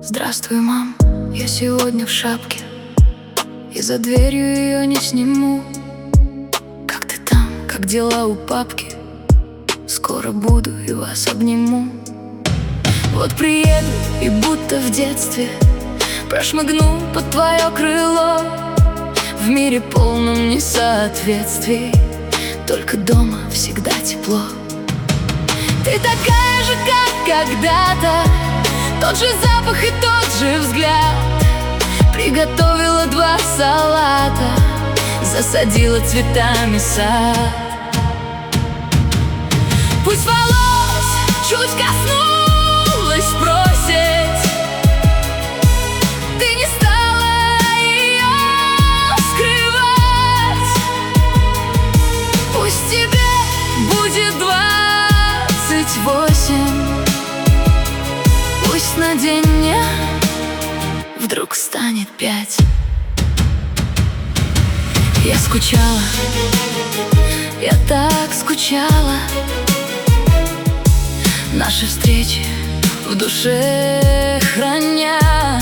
Здравствуй, мам, я сегодня в шапке, и за дверью ее не сниму. Как ты там, как дела у папки? Скоро буду и вас обниму. Вот приеду и будто в детстве прошмыгну под твое крыло. В мире полном несоответствий, только дома всегда тепло. Ты такая же, как когда-то, тот же запах и тот же взгляд. Приготовила 2 салата, засадила цветами сад. Пусть волос чуть коснулась проседь, ты не стала ее скрывать. Пусть тебе будет 28, пусть на день мне вдруг станет 5. Я скучала, я так скучала. Наши встречи в душе храня.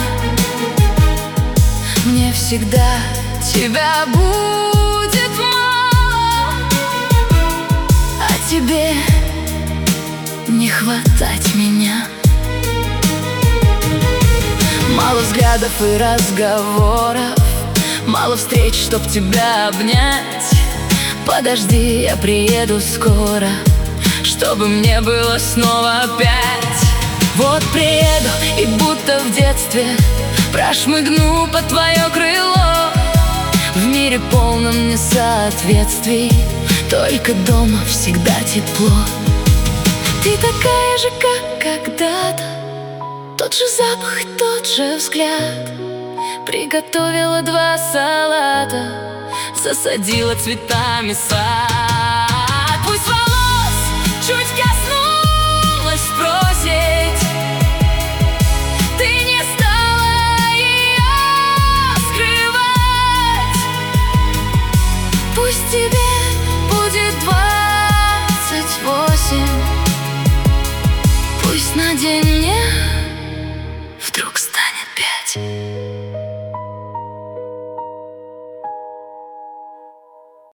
Мне всегда тебя будет мало, а тебе не хватать меня. Мало взглядов и разговоров, мало встреч, чтоб тебя обнять. Подожди, я приеду скоро, чтобы мне было снова опять. Вот приеду и будто в детстве прошмыгну под твое крыло. В мире полном несоответствий, только дома всегда тепло. Ты такая же, как когда-то, тот же запах и тот же взгляд. Приготовила 2 салата, засадила цветами сад. Пусть волос чуть коснулась проседь, ты не стала ее скрывать. Пусть тебе будет 28, пусть на день мне